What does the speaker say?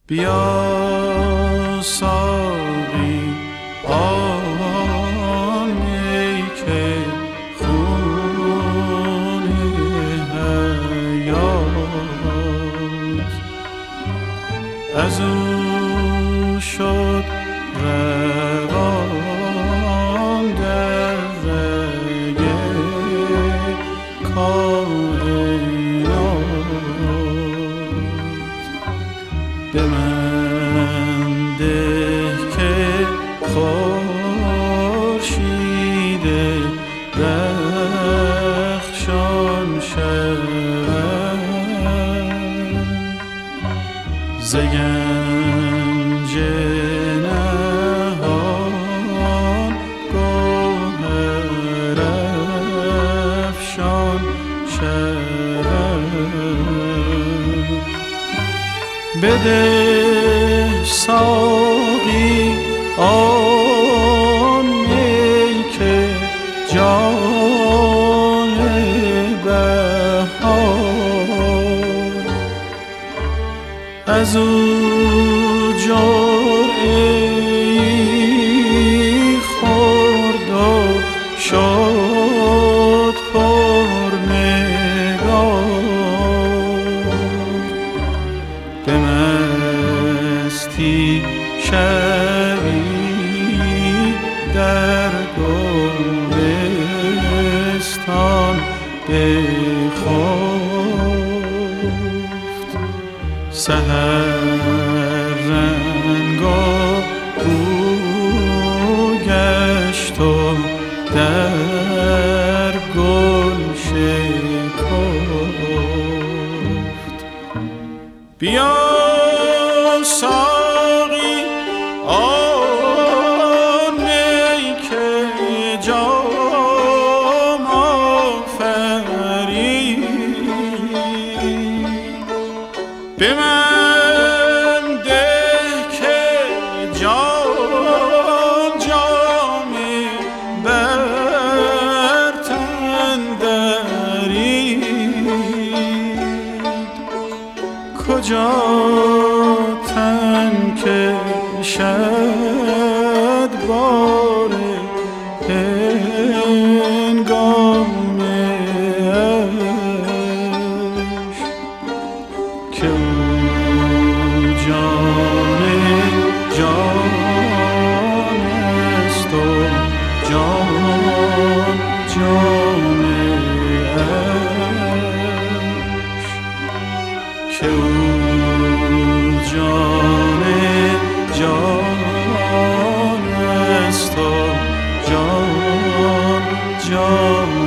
بیا ساقی آن می که خون حیات از او شد روان در رگ کائنات. به من ده که خورشید رخشان شود ز گنج نهان گوهر افشان شود. بده ساقی آن می که جان بهار از او جرعه‌ای خورد و شد پرنگار. به مستی شبی در گلستان بخفت سحر رنگ و بو گشت و در گل شکفت. بیا ساقی آن می که جام آفرید. به من ده که جام بر تن درید. کجا تن کشد بار هنگام عشق که او جان جان است و جان جان عشق که او جان جان است و جان جان